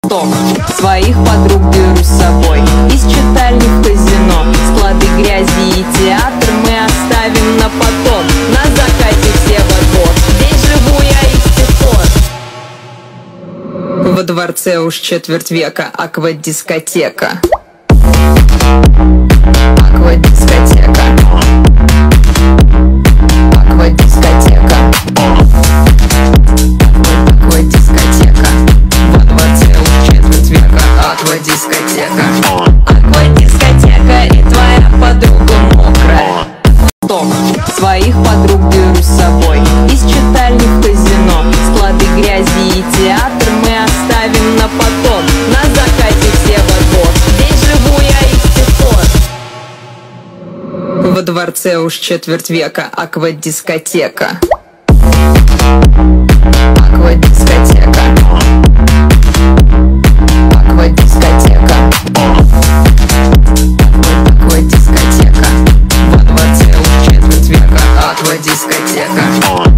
Топ. Своих подруг беру с собой из читальни в казино. Склады грязи и театр мы оставим на потом. На закате все во двор, здесь живу я и с тех пор. Во дворце уж четверть века аквадискотека. Аквадискотека. Аквадискотека. Аквадискотека. Во дворце уж четверть века аквадискотека. Аквадискотека и твоя подруга мокрая. Топ. Своих подруг беру с собой из читальни в казино. Склады грязи и театр мы оставим на потом. На закате все во двор, здесь живу я и с тех пор. Во дворце уж четверть века аквадискотека. Аквадискотека. Аквадискотека. Аквадискотека. Во дворце уж четверть века аквадискотека.